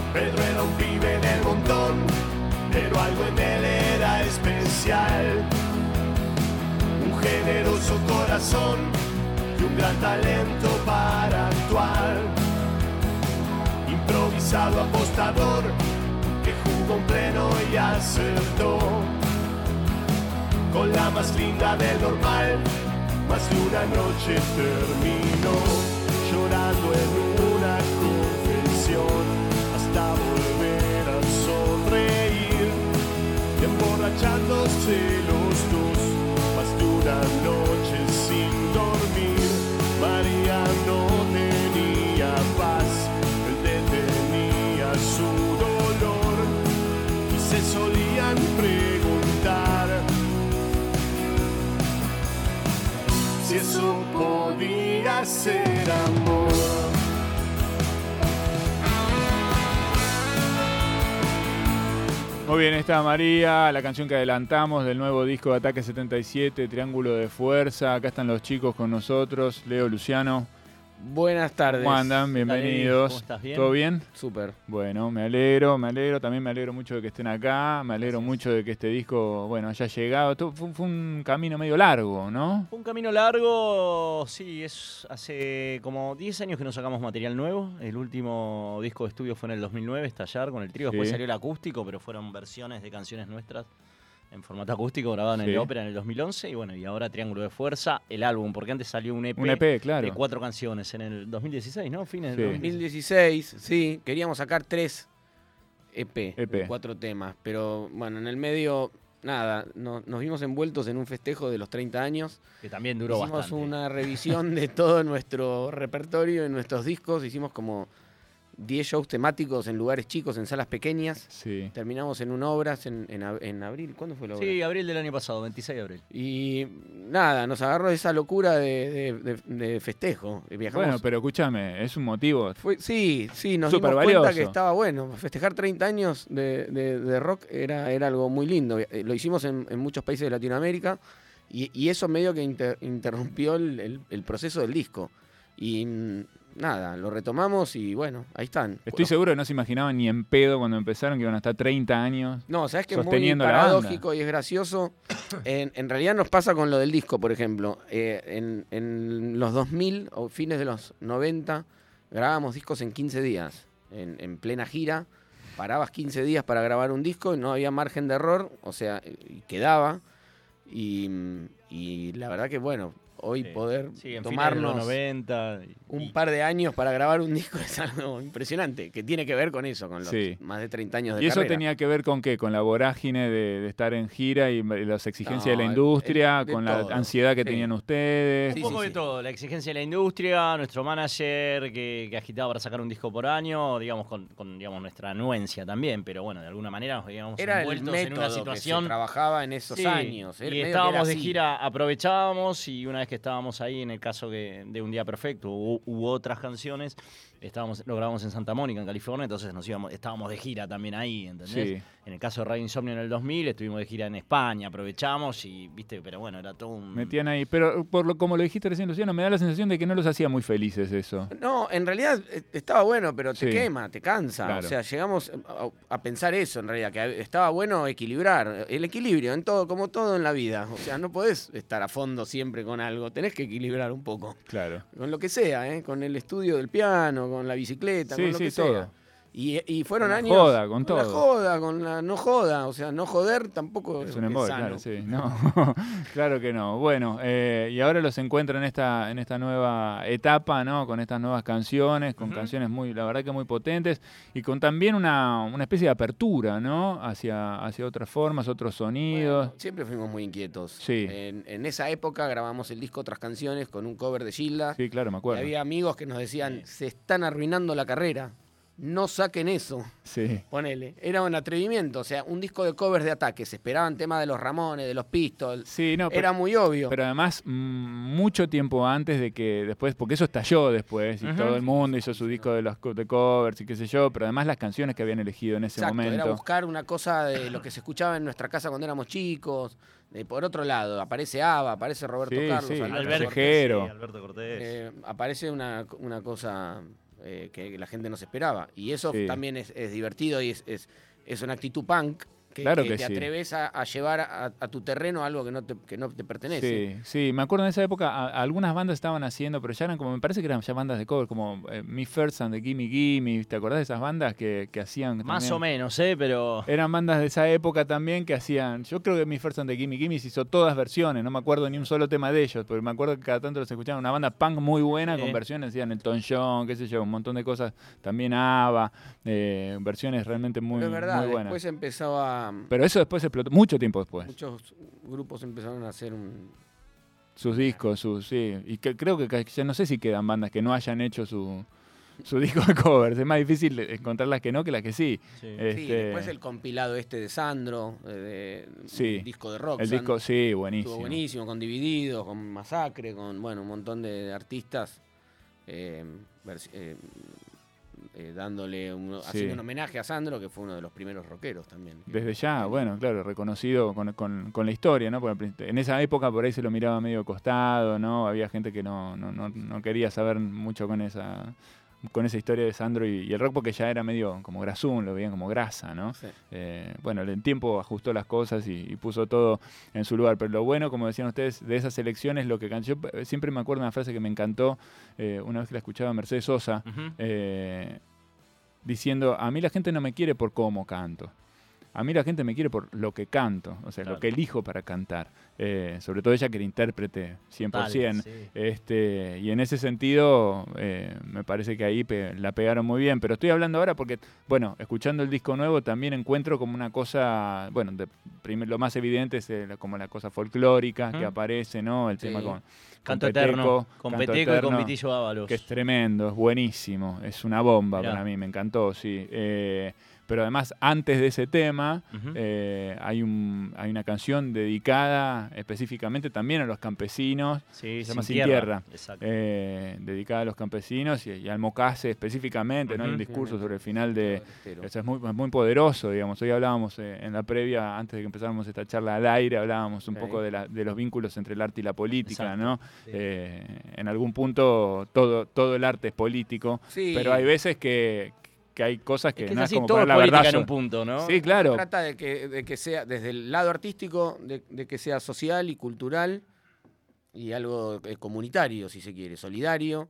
Pedro era un pibe del montón, pero algo en él era especial. Un generoso corazón y un gran talento para actuar. Improvisado apostador que jugó en pleno y acertó. Con la más linda del normal, más de una noche terminó llorando en una confesión hasta volver a sonreír y emborrachándose los dos más de una noche sin dormir. María no tenía paz, él detenía su dolor y se solían preguntar si eso podía ser amor. Muy bien, está María, la canción que adelantamos del nuevo disco de Ataque 77, Triángulo de Fuerza. Acá están los chicos con nosotros, Leo, Luciano. Buenas tardes. ¿Cómo andan? Bienvenidos. ¿Cómo estás? ¿Bien? ¿Todo bien? Súper. Bueno, me alegro. También me alegro mucho de que estén acá. Me alegro mucho de que este disco, bueno, haya llegado. Fue un camino medio largo, ¿no? Un camino largo, sí, es hace como 10 años que no sacamos material nuevo. El último disco de estudio fue en el 2009, Estallar, con el trío. Después Sí. salió el acústico, pero fueron versiones de canciones nuestras en formato acústico grabado en Sí. el Ópera en el 2011. Y bueno, y ahora Triángulo de Fuerza, el álbum, porque antes salió un EP, Un EP, claro. de 4 canciones en el 2016, ¿no? Fines Sí. del 2016. 2016, sí, queríamos sacar 3 EP, EP. 4 temas, pero bueno, en el medio, nada, nos vimos envueltos en un festejo de los 30 años. Que también duró Hicimos bastante. una revisión de todo nuestro repertorio, en nuestros discos, hicimos como 10 shows temáticos en lugares chicos, en salas pequeñas. Sí. Terminamos en un Obras en abril. ¿Cuándo fue la obra? Sí, abril del año pasado, 26 de abril. Y nada, nos agarró esa locura de festejo. Viajamos. Bueno, pero escúchame, es un motivo. Sí, nos Súper dimos cuenta valioso. que estaba bueno. Festejar 30 años de rock era algo muy lindo. Lo hicimos en muchos países de Latinoamérica y eso medio que interrumpió el proceso del disco. Y nada, lo retomamos y bueno, ahí están. Estoy seguro que no se imaginaban ni en pedo cuando empezaron que iban a estar 30 años. No, sabes que es muy sosteniendo la paradójico y es gracioso. En realidad nos pasa con lo del disco, por ejemplo. En los 2000 o fines de los 90 grabábamos discos en 15 días. En plena gira, parabas 15 días para grabar un disco y no había margen de error, o sea, y quedaba. Y la verdad que bueno, hoy poder Sí, en tomarnos fines de los 90. un par de años para grabar un disco es algo impresionante, que tiene que ver con eso, con los Sí. más de 30 años de ¿Y eso carrera. tenía que ver con qué? Con la vorágine de estar en gira y las exigencias No, de la industria, de con la todo. ansiedad que Sí. tenían ustedes. Sí, Un poco sí, de sí. todo, la exigencia de la industria, nuestro manager que agitaba para sacar un disco por año, digamos, con digamos, nuestra anuencia también, pero bueno, de alguna manera nos veíamos Era el envueltos método en una que situación. se trabajaba en esos Sí, años. y medio que estábamos era de así. gira, aprovechábamos y una vez que estábamos ahí, en el caso de Un Día Perfecto, hubo otras canciones, lo grabamos en Santa Mónica, en California, entonces estábamos de gira también ahí, ¿entendés? Sí. En el caso de Radio Insomnio en el 2000, estuvimos de gira en España, aprovechamos y, viste, pero bueno, era todo un... Metían ahí. Pero como lo dijiste recién, Luciano, me da la sensación de que no los hacía muy felices eso. No, en realidad estaba bueno, pero te Sí. quema, te cansa. Claro. O sea, llegamos a pensar eso en realidad, que estaba bueno equilibrar. El equilibrio en todo, como todo en la vida. O sea, no podés estar a fondo siempre con algo, tenés que equilibrar un poco. Claro. Con lo que sea, ¿eh? Con el estudio del piano, con la bicicleta, Sí, con lo sí, que todo. sea. Y fueron Con la años. joda, con la todo. joda, con la no joda. O sea, no joder tampoco Es un embole, sano. claro, sí. No, claro que no. Bueno, y ahora los encuentro en esta nueva etapa, ¿no? Con estas nuevas canciones, con canciones la verdad que muy potentes, y con también una especie de apertura, ¿no? Hacia otras formas, otros sonidos. Bueno, siempre fuimos muy inquietos. Sí. En esa época grabamos el disco Otras Canciones con un cover de Gilda. Sí, claro, me Y acuerdo. había amigos que nos decían, se están arruinando la carrera, no saquen eso. Sí. Ponele. Era un atrevimiento, o sea, un disco de covers de Ataque. Se esperaban temas de los Ramones, de los Pistols. Sí, no, Era muy obvio. pero además mucho tiempo antes de que después, porque eso estalló después y todo el mundo hizo su disco de covers y qué sé yo, pero además las canciones que habían elegido en ese Exacto, era momento. buscar una cosa de lo que se escuchaba en nuestra casa cuando éramos chicos. Por otro lado, aparece ABBA, aparece Roberto Sí, Carlos, sí, Alberto Alberto Cortés. Tejero. Alberto Cortés. Aparece una cosa que la gente no se esperaba. Y eso Sí. también es divertido y es una actitud punk. Claro Que que te sí. atreves a llevar a tu terreno algo que no te pertenece. Sí, sí, me acuerdo en esa época algunas bandas estaban haciendo, pero ya eran como, me parece que eran ya bandas de cover, como Me First and the Gimme Gimme, ¿te acordás de esas bandas que hacían? Más también? o menos, pero... Eran bandas de esa época también que hacían, yo creo que Me First and the Gimme Gimme hizo todas versiones, no me acuerdo ni un solo tema de ellos, pero me acuerdo que cada tanto los escuchaban, una banda punk muy buena Sí. con versiones, hacían Elton John, qué sé yo, un montón de cosas, también ABBA, versiones realmente muy, Pero es verdad, muy buenas. después empezaba... Pero eso después explotó, mucho tiempo después. Muchos grupos empezaron a hacer Sus discos, sí. Y creo que ya no sé si quedan bandas que no hayan hecho su disco de covers. Es más difícil encontrar las que no que las que sí. Sí. Sí, después el compilado de Sandro, Sí, un disco de rock. el Sandro, disco, sí, buenísimo. estuvo buenísimo, con Divididos, con Masacre, con un montón de artistas dándole haciendo un homenaje a Sandro, que fue uno de los primeros rockeros también. Desde ya, bueno, claro, reconocido con la historia, ¿no? Porque en esa época por ahí se lo miraba medio costado, ¿no? Había gente que no quería saber mucho con esa historia de Sandro y el rock, porque ya era medio como grasún, lo veían como grasa, ¿no? Sí. Bueno, el tiempo ajustó las cosas y puso todo en su lugar, pero lo bueno, como decían ustedes, de esas elecciones, lo que yo siempre me acuerdo de una frase que me encantó, una vez que la escuchaba Mercedes Sosa, Ujú. diciendo, a mí la gente no me quiere por cómo canto. A mí la gente me quiere por lo que canto, o sea, Claro. lo que elijo para cantar. Sobre todo ella que era intérprete 100%. Dale, sí. Y en ese sentido, me parece que ahí la pegaron muy bien. Pero estoy hablando ahora porque, bueno, escuchando el disco nuevo también encuentro como una cosa, bueno, lo más evidente es como la cosa folclórica que aparece, ¿no? El Sí. tema con Canto Peteco, Eterno, con Canto Peteco y con Eterno, Vitillo Ábalos. que es tremendo, es buenísimo, es una bomba Mirá. para mí, me encantó, sí. Pero además, antes de ese tema, Ujú. hay una canción dedicada específicamente también a los campesinos, Sí, se llama Sin Tierra, Exacto. dedicada a los campesinos y al Mocase específicamente, ¿no? Hay un Ujú. discurso sobre el final de... Pero- Eso es muy poderoso, digamos. Hoy hablábamos en la previa, antes de que empezáramos esta charla al aire, hablábamos un Ok. poco de los vínculos entre el arte y la política, Exacto. ¿no? Sí. En algún punto todo el arte es político, Sí. pero hay veces que hay cosas que Es que no es es así, como todo poner es la política verdad. en un punto, ¿no? Sí, claro. Trata de que sea, desde el lado artístico, de que sea social y cultural y algo comunitario, si se quiere, solidario.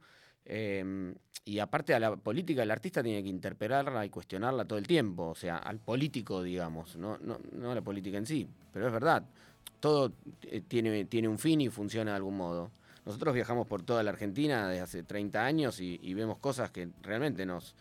Y aparte a la política, el artista tiene que interpelarla y cuestionarla todo el tiempo, o sea, al político, digamos, no a la política en sí, pero es verdad, todo tiene un fin y funciona de algún modo. Nosotros viajamos por toda la Argentina desde hace 30 años y vemos cosas que realmente nos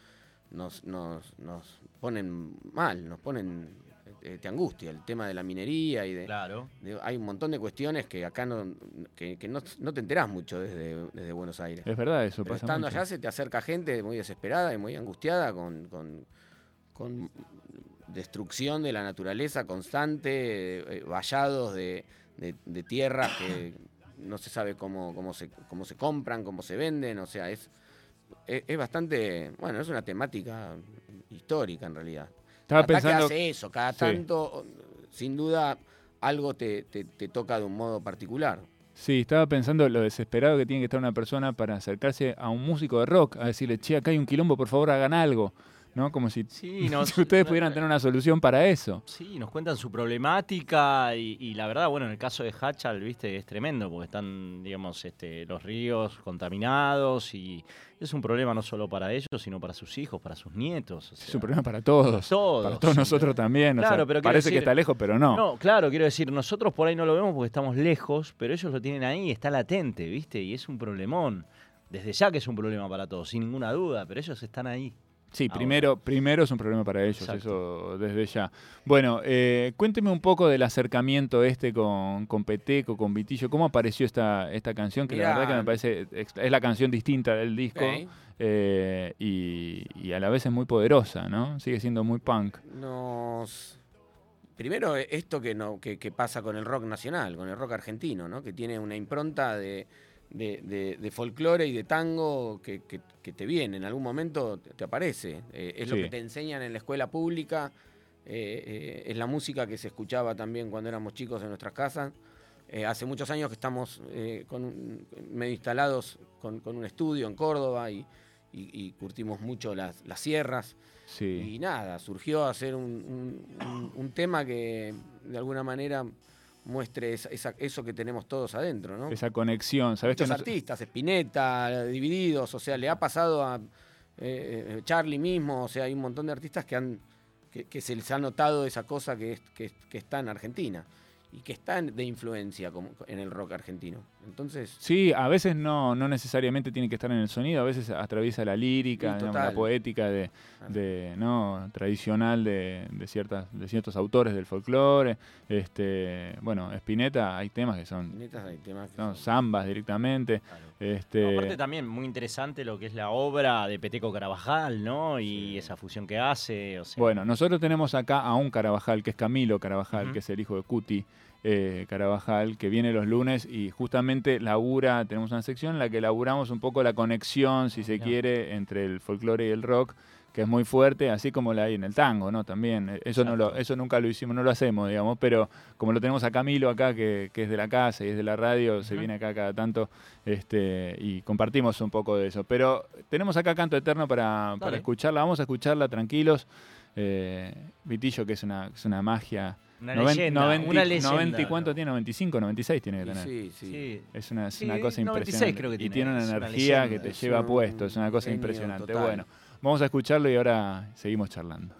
ponen mal, nos ponen, te angustia, el tema de la minería y Claro. hay un montón de cuestiones que acá no te enterás mucho desde Buenos Aires. Es verdad, eso Pero pasa estando mucho. allá se te acerca gente muy desesperada y muy angustiada con destrucción de la naturaleza constante, vallados de tierras que no se sabe cómo se compran, cómo se venden, o sea, es bastante, bueno, es una temática histórica en realidad. Estaba Ataque pensando... hace eso, cada Sí. tanto, sin duda, algo te toca de un modo particular. Sí, estaba pensando lo desesperado que tiene que estar una persona para acercarse a un músico de rock, a decirle, che, acá hay un quilombo, por favor hagan algo, ¿no? Como si, Sí, si ustedes pudieran tener una solución para eso. Sí, nos cuentan su problemática y la verdad, bueno, en el caso de Hachal, viste, es tremendo porque están, digamos, los ríos contaminados y es un problema no solo para ellos, sino para sus hijos, para sus nietos. O Es sea, un problema para todos. todos. Para todos nosotros también. O Claro, sea, pero quiero parece que decir- está lejos, pero no. No, claro, quiero decir, nosotros por ahí no lo vemos porque estamos lejos, pero ellos lo tienen ahí, está latente, ¿viste? Y es un problemón. Desde ya que es un problema para todos, sin ninguna duda, pero ellos están ahí. Sí, Ahora. primero es un problema para ellos, Exacto. eso desde ya. Bueno, cuénteme un poco del acercamiento con Peteco, con Vitillo. ¿Cómo apareció esta canción? Que Mirá. la verdad que me parece, es la canción distinta del disco. Ok. Y a la vez es muy poderosa, ¿no? Sigue siendo muy punk. Primero, esto que pasa con el rock nacional, con el rock argentino, ¿no? Que tiene una impronta de folclore y de tango que te viene, en algún momento te aparece. Es lo Sí. que te enseñan en la escuela pública, es la música que se escuchaba también cuando éramos chicos en nuestras casas. Hace muchos años que estamos medio instalados con un estudio en Córdoba y y curtimos mucho las sierras. Sí. Y nada, surgió a ser un tema que de alguna manera muestre eso que tenemos todos adentro, ¿no? Esa conexión, ¿sabes? Muchos artistas, Spinetta, Divididos, o sea, le ha pasado a Charlie mismo, o sea, hay un montón de artistas que se les ha notado esa cosa que está en Argentina y que está de influencia en el rock argentino. Entonces, sí, a veces no necesariamente tiene que estar en el sonido, a veces atraviesa la lírica, sí, digamos, la poética ¿no? tradicional de ciertos autores del folclore. Bueno, Spinetta hay temas que son zambas directamente. Claro. Aparte también muy interesante lo que es la obra de Peteco Carabajal, ¿no? Y esa fusión que hace. O sea. Bueno, nosotros tenemos acá a un Carabajal, que es Camilo Carabajal, que es el hijo de Cuti Carabajal, que viene los lunes y justamente tenemos una sección en la que laburamos un poco la conexión, si se quiere, entre el folclore y el rock, que es muy fuerte, así como la hay en el tango, ¿no? También, eso nunca lo hicimos, no lo hacemos, digamos, pero como lo tenemos a Camilo acá, que es de la casa y es de la radio, se viene acá cada tanto, y compartimos un poco de eso. Pero tenemos acá Canto Eterno para escucharla, vamos a escucharla tranquilos. Vitillo, que es una magia. Una leyenda. 90, ¿y cuánto tiene? 95, 96 tiene que tener. Sí. Es una cosa 96 impresionante. creo que y tiene una es energía una que te lleva puesto, es una cosa impresionante. Total. Bueno, vamos a escucharlo y ahora seguimos charlando.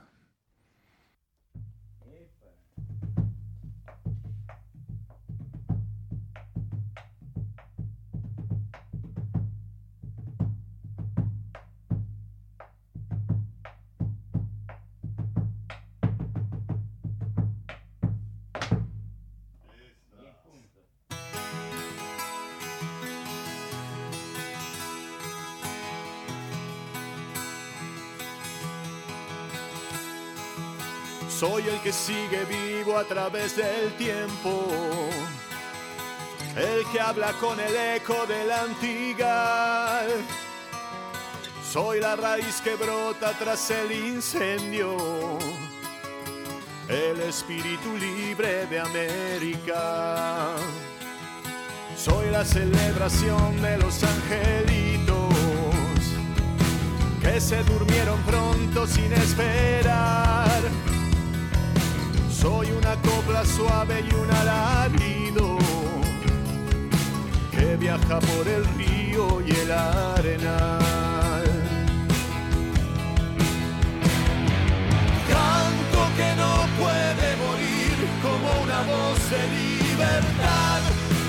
Soy el que sigue vivo a través del tiempo, el que habla con el eco del antigal. Soy la raíz que brota tras el incendio, el espíritu libre de América. Soy la celebración de los angelitos que se durmieron pronto sin esperar. Soy una copla suave y un alarido que viaja por el río y el arenal. Canto que no puede morir como una voz de libertad.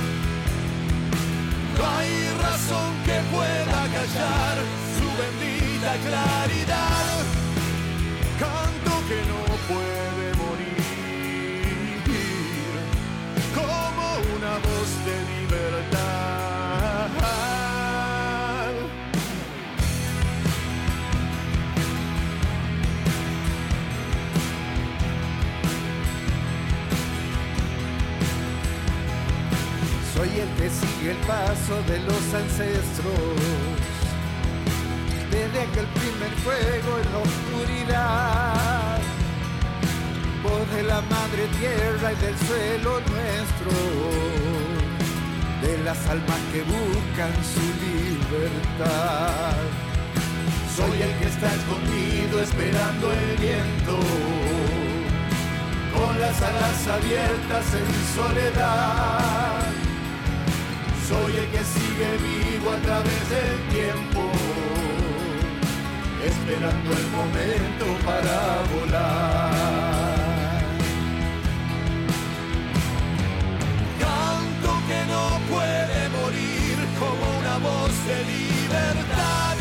No hay razón que pueda callar su bendita claridad. Canto que no puede morir como una voz de libertad. Soy el que sigue el paso de los ancestros, desde aquel primer fuego en la oscuridad, voz de la madre tierra y del suelo nuestro, de las almas que buscan su libertad. Soy el que está escondido esperando el viento, con las alas abiertas en soledad. Soy el que sigue vivo a través del tiempo, esperando el momento para volar. Canto que no puede morir como una voz de libertad.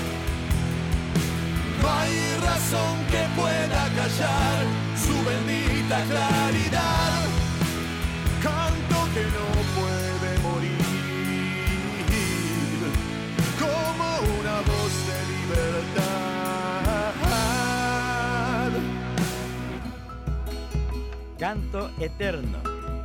No hay razón que pueda callar su bendita claridad. Canto que no puede morir como una voz de libertad. Canto eterno.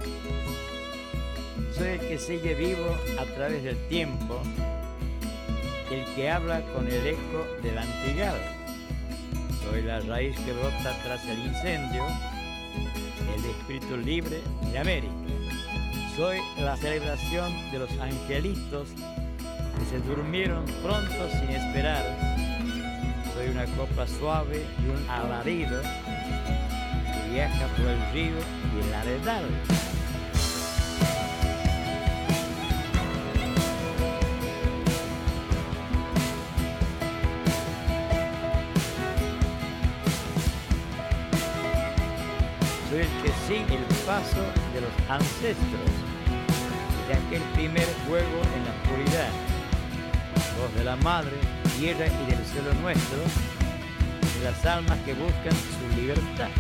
Soy el que sigue vivo a través del tiempo, el que habla con el eco del antigal. Soy la raíz que brota tras el incendio, el espíritu libre de América. Soy la celebración de los angelitos que se durmieron pronto sin esperar. soy una copa suave y un alarido que viaja por el río y el arenal. Soy el que sigue el paso de los ancestros, de aquel primer fuego en la oscuridad, voz de la madre, tierra y del cielo nuestro, de las almas que buscan su libertad.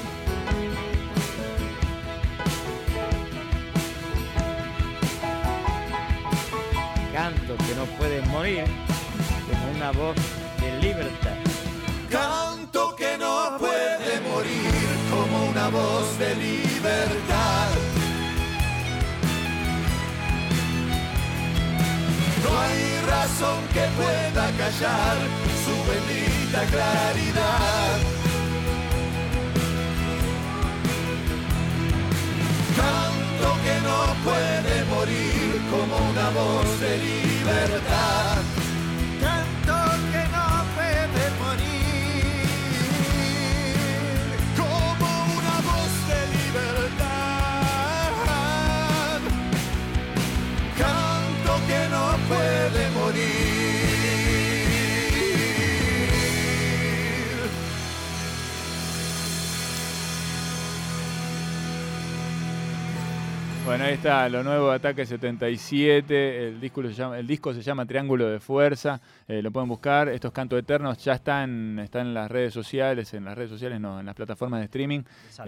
Canto que no puede morir, como una voz de libertad. Canto que no puede morir como una voz de libertad. No hay razón que pueda callar su bendita claridad. Canto que no puede morir como una voz de libertad. Canto que no puede morir como una voz de libertad. Canto que no puede morir. Bueno, ahí está, lo nuevo de Ataque 77, el disco se llama Triángulo de Fuerza, lo pueden buscar, estos cantos eternos ya están en las redes sociales, en las plataformas de streaming.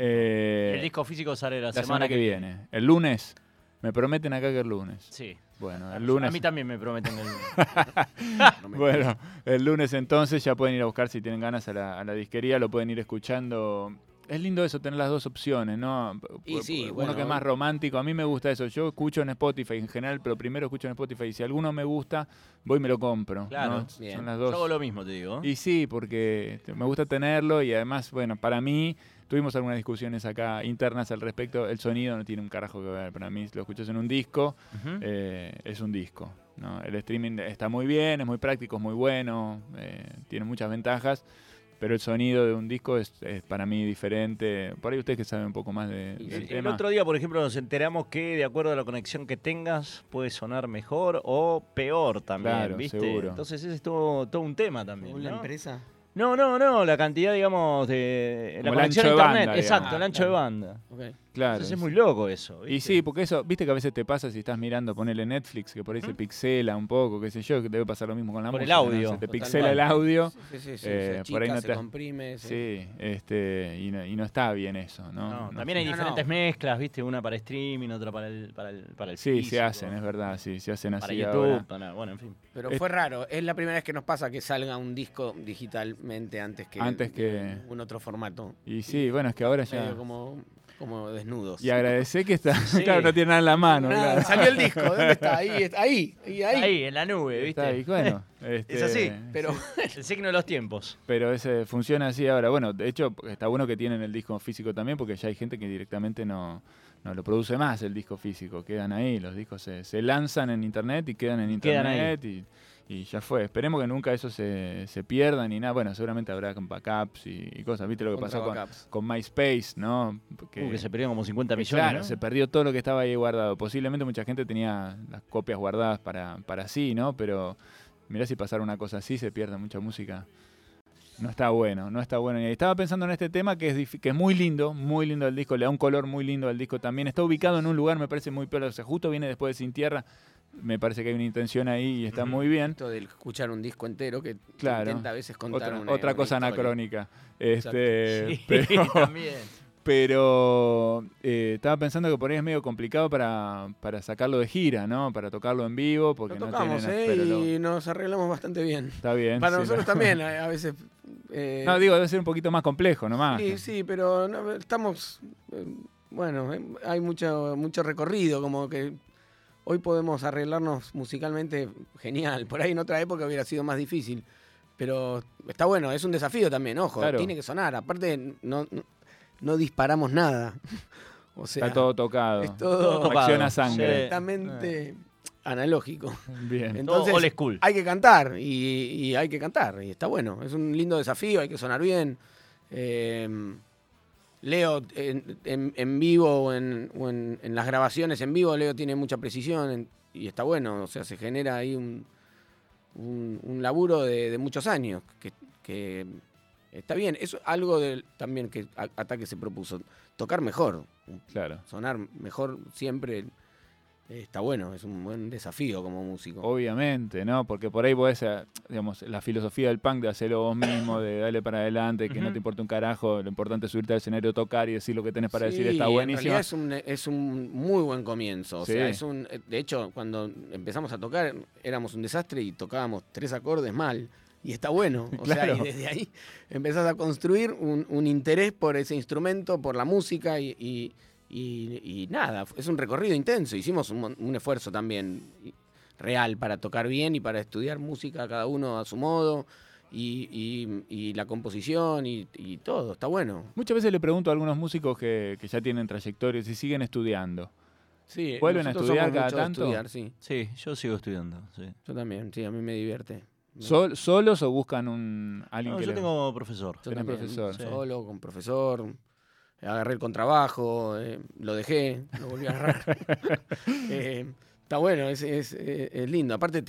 El disco físico sale la semana que viene. El lunes, me prometen acá que el lunes. Sí. Bueno, el lunes. A mí también me prometen el lunes. Bueno, el lunes entonces ya pueden ir a buscar si tienen ganas a la disquería, lo pueden ir escuchando. Es lindo eso, tener las dos opciones, ¿no? Y sí, uno bueno, que es más romántico. A mí me gusta eso. Yo escucho en Spotify en general, pero primero escucho en Spotify. Y si alguno me gusta, voy y me lo compro. Claro, ¿no? bien. Son las Yo dos. hago lo mismo, te digo. Y sí, porque me gusta tenerlo y además, bueno, para mí, tuvimos algunas discusiones acá internas al respecto. El sonido no tiene un carajo que ver. Para mí, si lo escuchas en un disco, Ujú. es un disco, ¿no? El streaming está muy bien, es muy práctico, es muy bueno, tiene muchas ventajas. Pero el sonido de un disco es para mí diferente. Por ahí ustedes que saben un poco más del El tema. otro día, por ejemplo, nos enteramos que de acuerdo a la conexión que tengas puede sonar mejor o peor también, Claro, ¿viste? seguro. Entonces ese es todo un tema también, ¿Según la ¿no? empresa? No, la cantidad, digamos, de la Como el conexión a ancho de internet. banda, Exacto, digamos. el ancho de banda. Ok. Claro. Entonces es muy loco eso, ¿viste? Y sí, porque eso, viste que a veces te pasa si estás mirando, ponele Netflix, que por ahí se pixela un poco, qué sé yo, que debe pasar lo mismo con la Con el música. ¿no? audio. Se te Totalmente. pixela el audio. Sí, por se ahí achica, no se te... comprime. Sí, y no está bien eso, ¿no? No, No también hay no, diferentes no. mezclas, ¿viste? Una para streaming, otra para el Sí, físico, se hacen, es verdad, sí, se hacen para así YouTube, ahora. bueno, en fin. Pero fue raro. Es la primera vez que nos pasa que salga un disco digitalmente antes que un otro formato. Y sí, bueno, es que ahora Medio ya... como desnudos. Y agradecer que está, Sí. claro, no tiene nada en la mano. Nada, claro. salió el disco. ¿Dónde está? Ahí. Ahí, en la nube, ¿viste? Está ahí, bueno, Es así, Pero el signo de los tiempos. Pero ese funciona así ahora. Bueno, de hecho, está bueno que tienen el disco físico también, porque ya hay gente que directamente no lo produce más el disco físico. Quedan ahí, los discos se lanzan en internet y quedan en Quedan internet y ya fue. Esperemos que nunca eso se pierda ni nada. Bueno, seguramente habrá backups y cosas. ¿Viste lo que Contra pasó backups. con MySpace, no? Que se perdieron como 50 millones, Claro, ¿no? se perdió todo lo que estaba ahí guardado. Posiblemente mucha gente tenía las copias guardadas para sí, ¿no? Pero mirá si pasara una cosa así, se pierde mucha música. No está bueno. Y estaba pensando en este tema que es muy lindo el disco, le da un color muy lindo al disco también. Está ubicado en un lugar, me parece muy peor, o sea, justo viene después de Sin Tierra, me parece que hay una intención ahí y está muy bien. esto de escuchar un disco entero que Claro. intenta a veces contar Otra cosa una historia. anacrónica. Sí, Pero, también. pero estaba pensando que por ahí es medio complicado para sacarlo de gira, ¿no? Para tocarlo en vivo, porque Lo no tocamos, tienen... pero y nos arreglamos bastante bien. está bien. Para sí, nosotros también, a veces. No, digo, debe ser un poquito más complejo nomás. Sí, pero no, estamos. Bueno, hay mucho recorrido, como que hoy podemos arreglarnos musicalmente genial. Por ahí en otra época hubiera sido más difícil. Pero está bueno, es un desafío también, ojo, Claro. tiene que sonar. Aparte, no disparamos nada. O sea, Está todo tocado. es todo Acción a sangre. completamente analógico. Bien. Entonces, Old school. hay que cantar y hay que cantar. Y está bueno. Es un lindo desafío, hay que sonar bien. Leo en vivo o en las grabaciones en vivo, Leo tiene mucha precisión y está bueno. O sea, se genera ahí un laburo de muchos años que está bien. Es algo también que Ataque se propuso. Tocar mejor. Claro. Sonar mejor siempre. Está bueno, es un buen desafío como músico. Obviamente, ¿no? Porque por ahí podés, digamos, la filosofía del punk de hacerlo vos mismo, de darle para adelante, que no te importa un carajo, lo importante es subirte al escenario, tocar y decir lo que tenés para decir, está buenísimo. En realidad es un muy buen comienzo. O Sí. sea, de hecho, cuando empezamos a tocar, éramos un desastre y tocábamos 3 acordes mal. Y está bueno. O Claro. sea, y desde ahí empezás a construir un interés por ese instrumento, por la música y nada, es un recorrido intenso. Hicimos un esfuerzo también real para tocar bien y para estudiar música cada uno a su modo y la composición y todo, está bueno. Muchas veces le pregunto a algunos músicos que ya tienen trayectoria si siguen estudiando. Sí, ¿Vuelven a nosotros estudiar somos cada mucho de tanto? estudiar, sí. Sí, yo sigo estudiando. Sí. Yo también, sí, a mí me divierte. ¿Solos o buscan alguien No, que yo tengo profesor. Yo tenés también, profesor? Sí. solo, con profesor. Agarré el contrabajo, lo dejé, lo volví a agarrar. Está bueno, es lindo. Aparte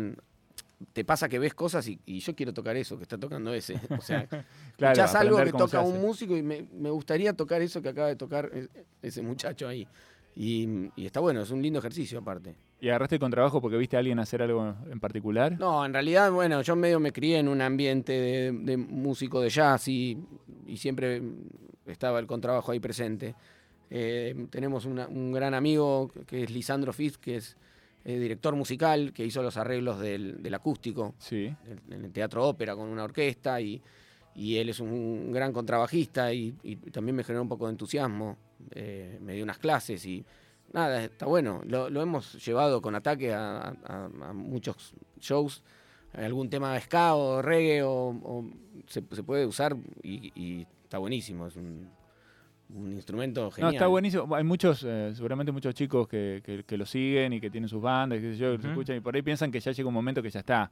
te pasa que ves cosas y yo quiero tocar eso que está tocando ese. O sea, Claro, escuchás algo aprender que cómo se toca hace. un músico y me gustaría tocar eso que acaba de tocar ese muchacho ahí. Y está bueno, es un lindo ejercicio aparte. ¿Y agarraste el contrabajo porque viste a alguien hacer algo en particular? No, en realidad, bueno, yo medio me crié en un ambiente de músico de jazz y siempre estaba el contrabajo ahí presente. Tenemos un gran amigo que es Lisandro Fitz, que es director musical, que hizo los arreglos del acústico Sí. en el Teatro Ópera con una orquesta y él es un gran contrabajista y también me generó un poco de entusiasmo. Me dio unas clases y nada, está bueno. Lo hemos llevado con Ataque a muchos shows. Algún tema ska o reggae o se puede usar y está buenísimo. Es un instrumento genial. No, está buenísimo. Hay muchos, seguramente muchos chicos que lo siguen y que tienen sus bandas, qué sé yo, que lo escuchan y por ahí piensan que ya llega un momento que ya está.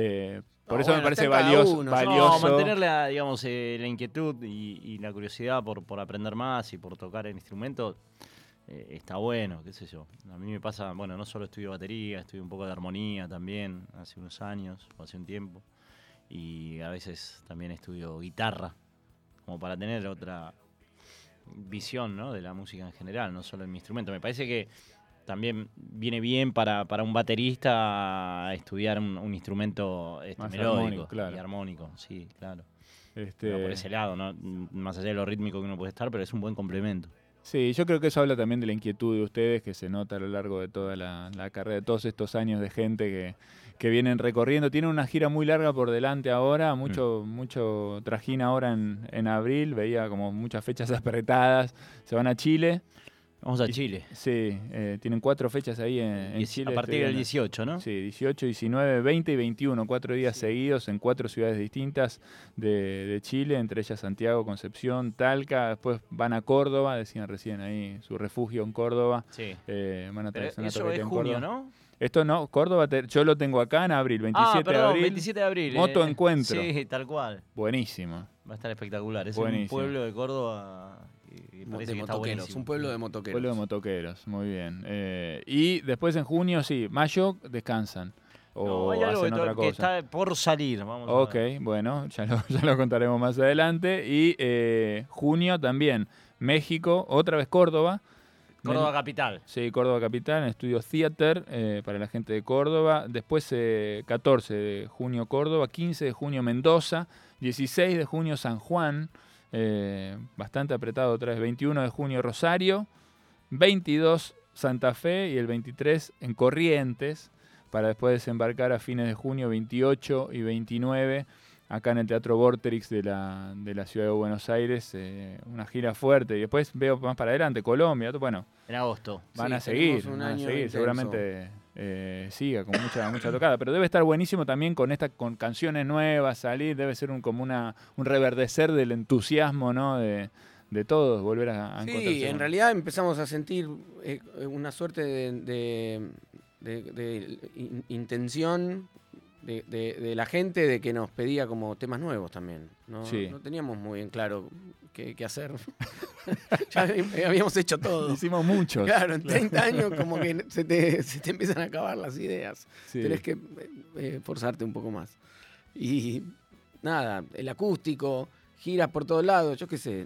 Por eso me parece está en cada valioso. uno. No, mantener digamos, la inquietud y la curiosidad por aprender más y por tocar el instrumento está bueno, qué sé yo. A mí me pasa, bueno, no solo estudio batería, estudio un poco de armonía también, hace unos años o hace un tiempo. Y a veces también estudio guitarra, como para tener otra visión, ¿no?, de la música en general, no solo en mi instrumento. Me parece que también viene bien para un baterista estudiar un instrumento Más melódico armónico, claro. y armónico, sí, claro. Por Por ese lado, ¿no? Más allá de lo rítmico que uno puede estar, pero es un buen complemento. Sí, yo creo que eso habla también de la inquietud de ustedes, que se nota a lo largo de toda la carrera, de todos estos años de gente que vienen recorriendo. Tienen una gira muy larga por delante ahora, mucho trajín ahora en abril, veía como muchas fechas apretadas. Se van a Chile. Vamos a Chile. Sí, tienen 4 fechas ahí en Chile. A partir estoy del viendo. 18, ¿no? Sí, 18, 19, 20 y 21, 4 días seguidos en 4 ciudades distintas de Chile, entre ellas Santiago, Concepción, Talca. Después van a Córdoba, decían recién ahí, su refugio en Córdoba. Sí. Van a Pero hacer una eso toqueta es en junio, Córdoba. ¿no? Esto no, Córdoba, yo lo tengo acá en abril, 27 de abril. 27 de abril. Moto Encuentro. Sí, tal cual. Buenísimo. Va a estar espectacular. Es Buenísimo. un pueblo de Córdoba y parece De que está motoqueros, buenísimo. un pueblo de motoqueros. Pueblo de motoqueros, muy bien. Y después en junio, sí, mayo descansan. O No, hay algo hacen otra que cosa. está por salir. Vamos a Ok, ver. bueno, ya lo contaremos más adelante. Y junio también, México, otra vez Córdoba. Córdoba capital. Sí, Córdoba Capital, en Estudio Theater, para la gente de Córdoba. Después 14 de junio Córdoba, 15 de junio Mendoza, 16 de junio San Juan, bastante apretado otra vez, 21 de junio Rosario, 22 Santa Fe y el 23 en Corrientes, para después desembarcar a fines de junio 28 y 29 acá en el Teatro Vorterix de la ciudad de Buenos Aires, una gira fuerte. Y después veo más para adelante, Colombia, bueno, En agosto. van Sí, a seguir, tenemos un año intenso. seguramente siga con mucha tocada. Pero debe estar buenísimo también con canciones nuevas, salir, debe ser como un reverdecer del entusiasmo, ¿no? De todos, volver a encontrarse. Sí, en con- realidad empezamos a sentir una suerte intención de la gente de que nos pedía como temas nuevos también. No teníamos muy bien claro qué hacer. Ya habíamos hecho todo. Hicimos muchos. Claro, en 30 años como que se te empiezan a acabar las ideas. Sí. Tenés que forzarte un poco más. Y nada, el acústico, giras por todos lados, yo qué sé.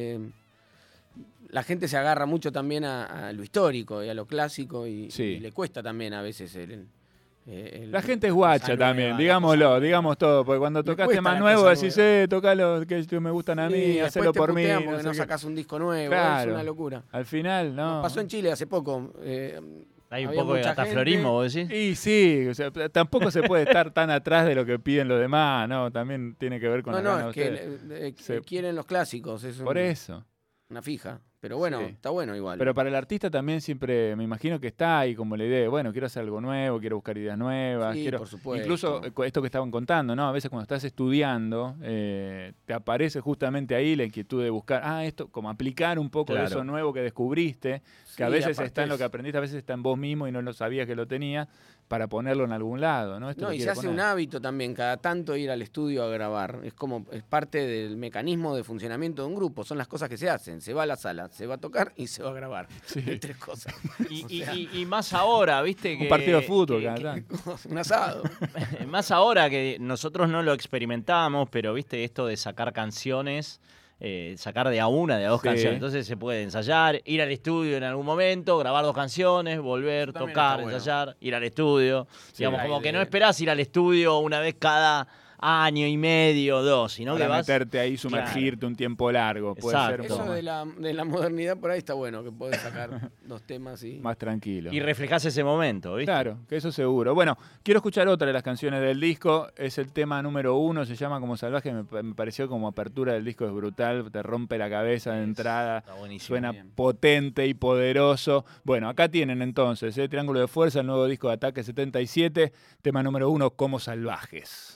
La gente se agarra mucho también a lo histórico y a lo clásico y le cuesta también a veces la gente es guacha también, digamos todo, porque cuando tocas temas nuevos decís, toca los que me gustan a mí, hacelo por mí. Porque no sacás un disco nuevo, claro, es una locura. Al final, no. Nos pasó en Chile hace poco. Hay un poco de gataflorismo, ¿vos decís? Y sí, o sea, tampoco se puede estar tan atrás de lo que piden los demás, ¿no? También tiene que ver con es que quieren los clásicos. Por eso. Una fija. Pero bueno, está bueno igual. Pero para el artista también siempre, me imagino que está ahí como la idea de, bueno, quiero hacer algo nuevo, quiero buscar ideas nuevas. Sí, por supuesto. Incluso esto que estaban contando, ¿no? A veces cuando estás estudiando, te aparece justamente ahí la inquietud de buscar, esto, como aplicar un poco de eso nuevo que descubriste, que a veces está en lo que aprendiste, a veces está en vos mismo y no lo sabías que lo tenías, para ponerlo en algún lado, ¿no? Y se hace un hábito también, cada tanto ir al estudio a grabar. Es parte del mecanismo de funcionamiento de un grupo. Son las cosas que se hacen. Se va a la sala, se va a tocar y se va a grabar. Sí. Hay 3 cosas. Y más ahora, ¿viste? Un partido de fútbol, un asado. Más ahora que nosotros no lo experimentábamos, pero ¿viste? Esto de sacar canciones, sacar de a una, de a 2 canciones. Entonces se puede ensayar, ir al estudio en algún momento, grabar 2 canciones, volver, tocar, ensayar, ir al estudio. Digamos, como que no esperás ir al estudio una vez cada año y medio, 2, sino para que vas... meterte ahí, sumergirte un tiempo largo. Puede ser eso de la modernidad por ahí está bueno, que podés sacar 2 temas y... Más tranquilo. Y reflejás ese momento, ¿viste? Claro, que eso seguro. Bueno, quiero escuchar otra de las canciones del disco. Es el tema número 1, se llama Como Salvaje. Me pareció como apertura del disco, es brutal, te rompe la cabeza de entrada. Suena potente y poderoso. Bueno, acá tienen entonces Triángulo de Fuerza, el nuevo disco de Ataque 77, tema número 1, Como Salvajes.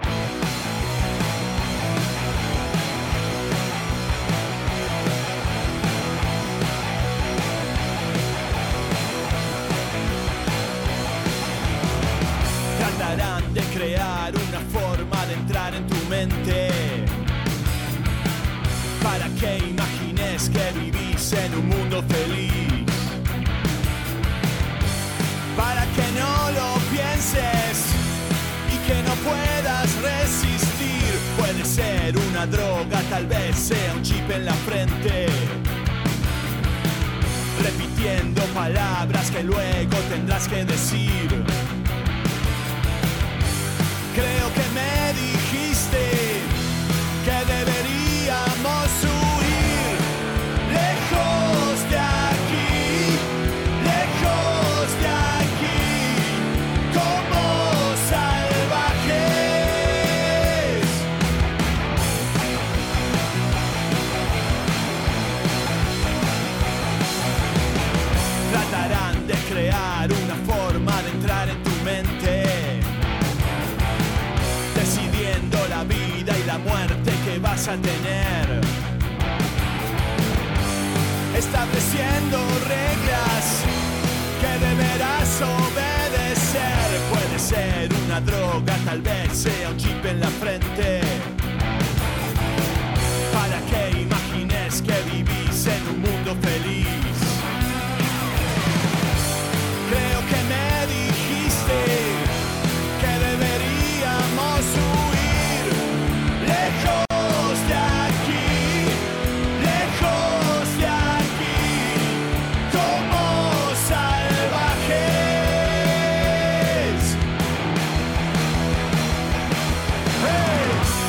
Tratarán de crear una forma de entrar en tu mente para que imagines que vivís en un mundo feliz, para que no lo pienses y que no puedas resistir. Puede ser una droga, tal vez sea un chip en la frente, repitiendo palabras que luego tendrás que decir. Creo que me dijiste que deberíamos huir lejos de aquí, lejos de aquí, como salvajes. Tratarán de crear una forma de entrar en tu mente, decidiendo la vida y la muerte que vas a tener, estableciendo reglas que deberás obedecer. Puede ser una droga, tal vez sea un chip en la frente, para que imagines que vivís en un mundo feliz. Creo que me dijiste que deberíamos huir lejos de aquí, lejos de aquí, como salvajes. ¡Hey!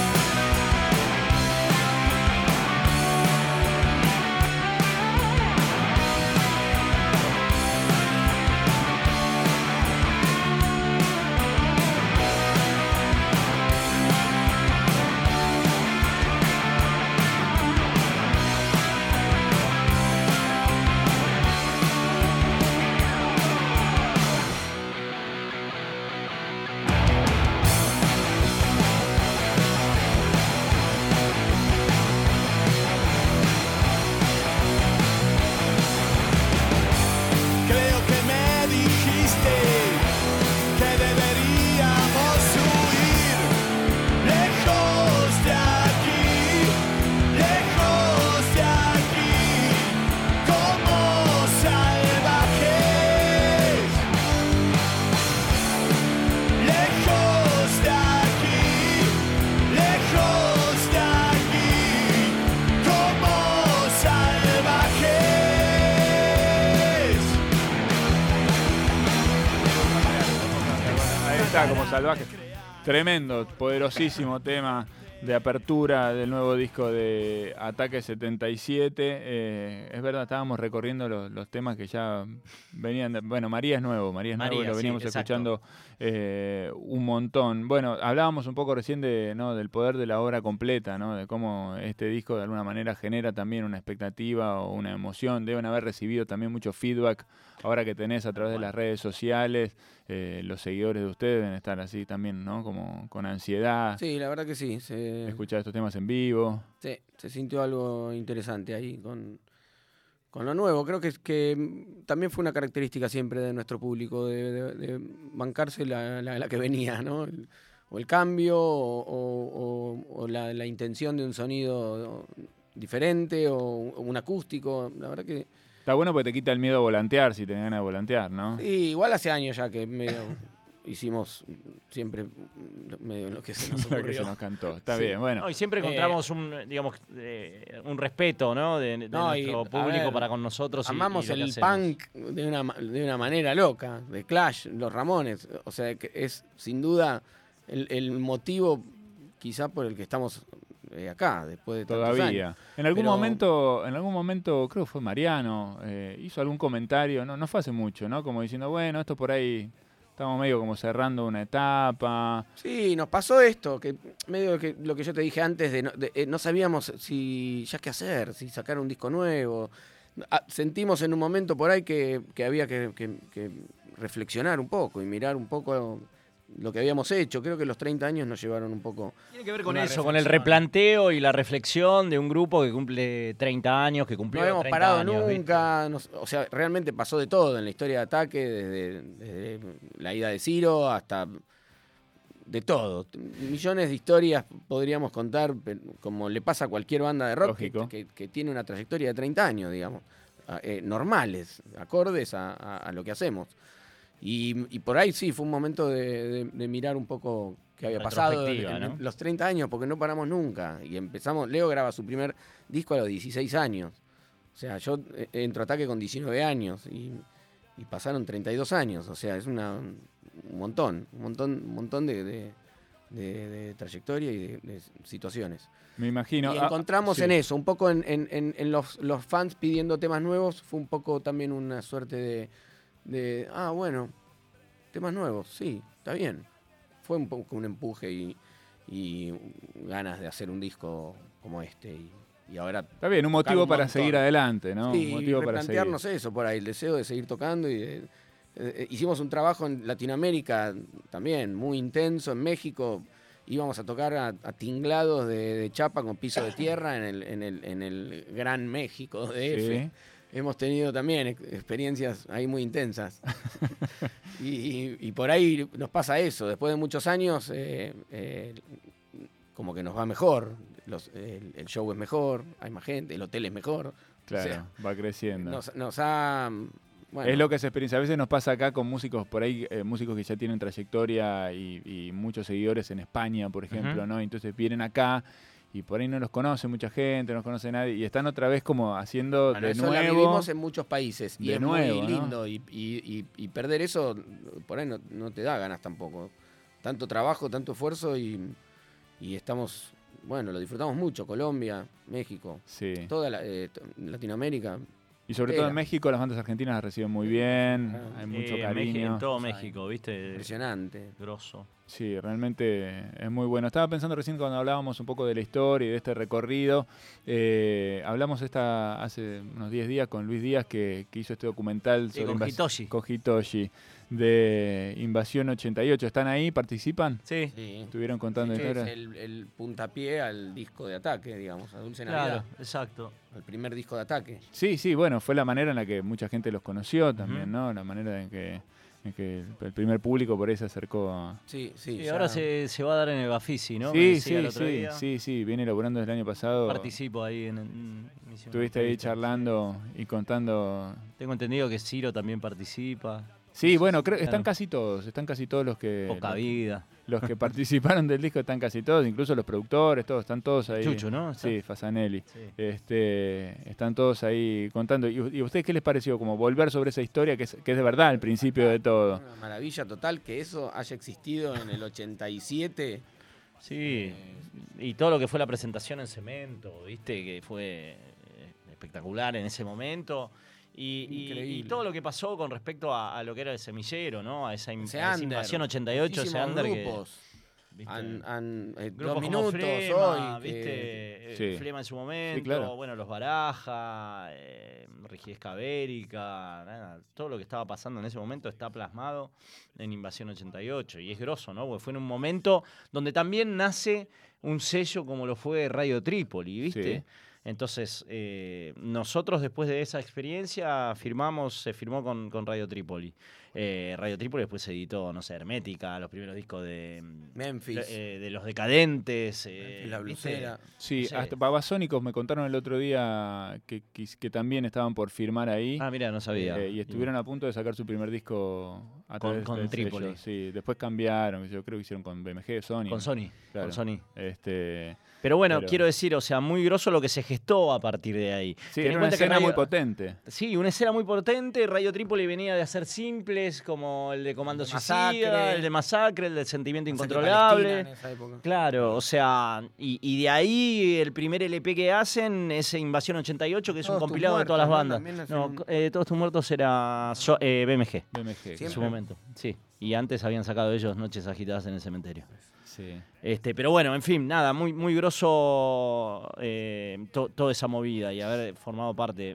salvaje. Tremendo, poderosísimo tema de apertura del nuevo disco de Ataque 77. Es verdad, estábamos recorriendo los temas que ya venían. Bueno, María es nuevo, lo veníamos escuchando un montón. Bueno, hablábamos un poco recién del poder de la obra completa, ¿no? De cómo este disco de alguna manera genera también una expectativa o una emoción. Deben haber recibido también mucho feedback ahora que tenés a través de las redes sociales. Los seguidores de ustedes deben estar así también, ¿no? Como con ansiedad. Sí, la verdad que sí. Escuchar estos temas en vivo. Sí, se sintió algo interesante ahí con lo nuevo. Creo que también fue una característica siempre de nuestro público, de bancarse la que venía, ¿no? O el cambio, o la intención de un sonido diferente, o un acústico. La verdad que... Está bueno porque te quita el miedo a volantear, si tenés ganas de volantear, ¿no? Sí, igual hace años ya que hicimos siempre medio lo que se nos ocurrió. Lo que se nos cantó. Está bien, bueno. No, y siempre encontramos un respeto, ¿no? de nuestro público para con nosotros. Amamos y lo el que punk de una manera loca, de Clash, los Ramones. O sea, que es sin duda el motivo quizá por el que estamos acá, después de tantos todavía. años. En algún momento, creo que fue Mariano, hizo algún comentario, no fue hace mucho, ¿no? Como diciendo, bueno, esto por ahí estamos medio como cerrando una etapa. Sí, nos pasó esto, que medio que lo que yo te dije antes, no sabíamos si ya qué hacer, si sacar un disco nuevo. Sentimos en un momento por ahí que había que reflexionar un poco y mirar un poco lo que habíamos hecho. Creo que los 30 años nos llevaron un poco... Tiene que ver con eso, con el replanteo y la reflexión de un grupo que cumple 30 años, que cumplió 30 años. No habíamos parado nunca, o sea, realmente pasó de todo en la historia de Ataque, desde la ida de Ciro hasta... de todo. Millones de historias podríamos contar, como le pasa a cualquier banda de rock que tiene una trayectoria de 30 años, digamos, normales, acordes a lo que hacemos. Y por ahí sí, fue un momento de mirar un poco qué había pasado en los 30 años, porque no paramos nunca. Y empezamos, Leo graba su primer disco a los 16 años. O sea, yo entro a Ataque con 19 años y pasaron 32 años. O sea, es un montón de trayectoria y de situaciones. Me imagino. Y encontramos sí. en eso, un poco en los fans pidiendo temas nuevos, fue un poco también una suerte bueno, temas nuevos, sí, está bien. Fue un poco un empuje y ganas de hacer un disco como este. Y ahora... Está bien, un motivo para seguir adelante, ¿no? Sí, un motivo para replantearnos eso por ahí, el deseo de seguir tocando. Hicimos un trabajo en Latinoamérica también muy intenso, en México. Íbamos a tocar a tinglados de chapa con piso de tierra en el Gran México DF. Sí. Hemos tenido también experiencias ahí muy intensas. y por ahí nos pasa eso. Después de muchos años, como que nos va mejor. El show es mejor, hay más gente, el hotel es mejor. Claro, o sea, va creciendo. Bueno. Es lo que se experiencia. A veces nos pasa acá con músicos por ahí, músicos que ya tienen trayectoria y muchos seguidores en España, por ejemplo, ¿no? Entonces vienen acá y por ahí no los conoce mucha gente, no los conoce nadie, y están otra vez como haciendo de eso nuevo. La vivimos en muchos países y es nuevo, muy lindo, ¿no? y perder eso por ahí no te da ganas tampoco. Tanto trabajo, tanto esfuerzo y estamos, bueno, lo disfrutamos mucho. Colombia, México, sí. Toda Latinoamérica. Y sobre todo en México las bandas argentinas las reciben muy bien, hay mucho cariño. En todo México, ¿viste? Impresionante. Grosso. Sí, realmente es muy bueno. Estaba pensando recién cuando hablábamos un poco de la historia y de este recorrido. Hablamos hace unos 10 días con Luis Díaz que hizo este documental sobre con Hitoshi de Invasión 88. ¿Están ahí? ¿Participan? Sí. Estuvieron contando historias. Es el puntapié al disco de Ataque, digamos, a Dulce Navidad. Claro, exacto. El primer disco de Ataque. Sí, bueno, fue la manera en la que mucha gente los conoció también, ¿no? La manera en que el primer público por ahí se acercó a... Sí. Y ahora se va a dar en el Bafisi, ¿no? Sí, viene elaborando desde el año pasado. Participo ahí en Misión. Estuviste ahí charlando y contando... Tengo entendido que Ciro también participa. Sí, bueno, están casi todos los que... Poca Vida. los que participaron del disco están casi todos, incluso los productores, todos, están todos ahí. Chucho, ¿no? Sí, Fasanelli. Sí. Están todos ahí contando. ¿Y a ustedes qué les pareció? Como volver sobre esa historia que es de verdad el principio de todo. Una maravilla total que eso haya existido en el 87. Sí, y todo lo que fue la presentación en Cemento, viste, que fue espectacular en ese momento. Y todo lo que pasó con respecto a lo que era el semillero, ¿no? A esa invasión 88, ese under grupos. Grupos 2 minutos Flema, hoy. ¿viste? Sí. Flema en su momento, Sí, claro. bueno, los Baraja, Rigidez Cabérica, nada, todo lo que estaba pasando en ese momento está plasmado en Invasión 88 y es grosso, ¿no? Porque fue en un momento donde también nace un sello como lo fue Radio Trípoli, ¿viste? Sí. Entonces, nosotros después de esa experiencia se firmó con Radio Trípoli. Radio Trípoli después se editó, no sé, Hermética, los primeros discos de Memphis. de Los Decadentes. La ¿viste? Blusera. Sí, No sé. hasta Babasónicos me contaron el otro día que también estaban por firmar ahí. Ah, mira, no sabía. Y estuvieron a punto de sacar su primer disco a Con- través con del sello. Trípoli. Sí, después cambiaron, yo creo que hicieron con BMG, Sony. Con Sony. Claro. Con Sony. Pero Pero bueno, Pero- quiero decir, o sea, muy grosso lo que se gestó a partir de ahí. sí, Ten en era una cuenta que escena Radio- muy potente. Sí, una escena muy potente. Radio Trípoli venía de hacer simples como el de Comando El de Suicida, Masacre. el de Masacre, el del Sentimiento Masacre Incontrolable. Palestina en esa época. Claro, o sea, y de ahí el primer LP que hacen es Invasión 88, que es un Todos tus compilado de todas las muertos, ¿no? bandas. También No, hacen- Todos tus muertos era BMG BMG. en Siempre. su momento. Sí, y antes habían sacado ellos Noches Agitadas en el Cementerio. Sí. Pero bueno, en fin, nada, muy grosso toda esa movida y haber formado parte.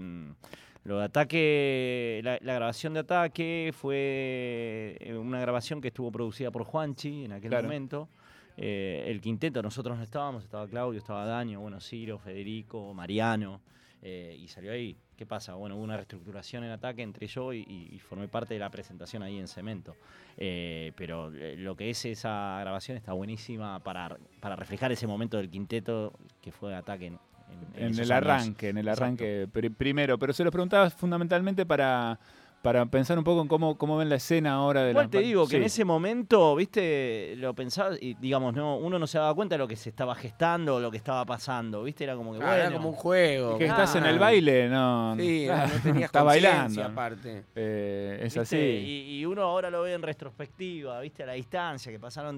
Lo de Ataque, la grabación de Ataque fue una grabación que estuvo producida por Juanchi en aquel Claro. momento. El quinteto, nosotros no estábamos, estaba Claudio, estaba Daño, bueno, Ciro, Federico, Mariano, y salió ahí. ¿Qué pasa? Bueno, hubo una reestructuración en Ataque entre yo y formé parte de la presentación ahí en Cemento. Pero lo que es esa grabación está buenísima para reflejar ese momento del quinteto que fue Ataque en En esos el años. arranque, primero. Pero se los preguntaba fundamentalmente para pensar un poco en cómo ven la escena ahora de Igual las te digo que sí. en ese momento, viste, lo pensaba y digamos, uno no se daba cuenta de lo que se estaba gestando, lo que estaba pasando, viste, era como que Era como un juego. Que estás en Ah. el baile, no. Sí, claro, no tenías está conciencia bailando. aparte. Es ¿viste? así. Y uno ahora lo ve en retrospectiva, viste, a la distancia, que pasaron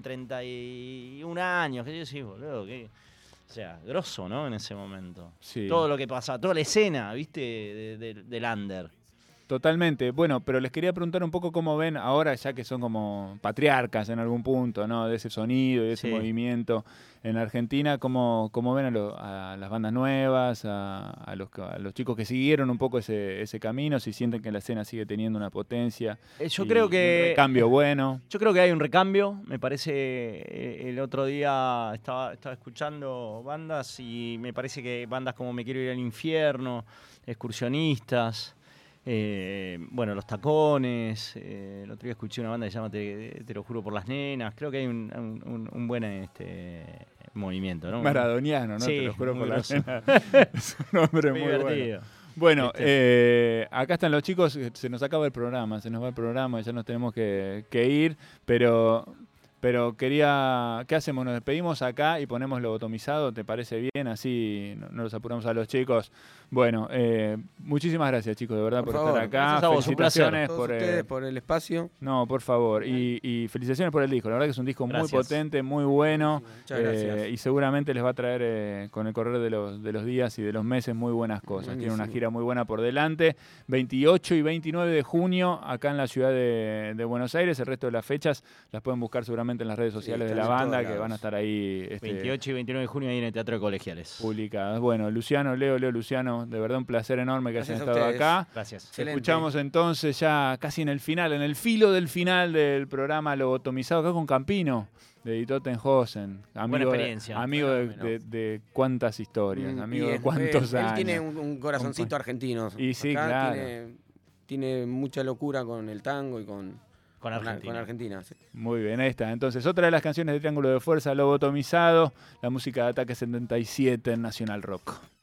31 años, que yo sí, boludo, que... O sea, grosso, ¿no? En ese momento. Sí. Todo lo que pasaba, toda la escena, viste, del under. Totalmente. Bueno, pero les quería preguntar un poco cómo ven ahora, ya que son como patriarcas en algún punto, ¿no? De ese sonido y de ese Sí. movimiento en Argentina, cómo ven a las bandas nuevas, a los chicos que siguieron un poco ese camino, si sienten que la escena sigue teniendo una potencia. Yo y creo un que... recambio bueno. Yo creo que hay un recambio, me parece, el otro día estaba escuchando bandas y me parece que bandas como Me Quiero Ir al Infierno, Excursionistas, bueno, Los Tacones, el otro día escuché una banda que se llama Te lo juro por las nenas, creo que hay un buen movimiento, ¿no? Maradoniano, ¿no? Sí, Te lo juro muy por la grosso. pena. Es un hombre muy bueno. divertido. Bueno, acá están los chicos, se nos acaba el programa, se nos va el programa, ya nos tenemos que ir, pero quería, ¿qué hacemos? Nos despedimos acá y ponemos lobotomizado, ¿te parece bien? Así no los apuramos a los chicos. Bueno, muchísimas gracias chicos, de verdad, por favor, estar acá. gracias a vos, un placer. Felicitaciones Todos por ustedes por el espacio. no, por favor, y felicitaciones por el disco, la verdad que es un disco Gracias. muy potente, muy bueno. Muchas gracias. Y seguramente les va a traer con el correr de los días y de los meses muy buenas cosas. Tiene una Buenísimo. gira muy buena por delante. 28 y 29 de junio acá en la ciudad de Buenos Aires. El resto de las fechas las pueden buscar seguramente en las redes sociales de están la en banda todos que lados. van a estar ahí 28 y 29 de junio ahí en el Teatro de Colegiales. publicadas. Bueno, Luciano, Leo, Luciano, de verdad un placer enorme que Gracias hayan a estado ustedes. acá. Gracias. Excelente. Escuchamos entonces ya casi en el final, en el filo del final del programa Lobotomizado, acá con Campino, de Ditotenhausen. Buena experiencia. Amigo Fenómeno. de cuántas historias, amigo de Y cuántos él años. tiene un corazoncito argentino. Y sí, Acá claro. Tiene mucha locura con el tango y con Argentina. Con Argentina, sí. Muy bien, ahí está. Entonces, otra de las canciones de Triángulo de Fuerza, Lobotomizado, la música de Ataque 77 en Nacional Rock.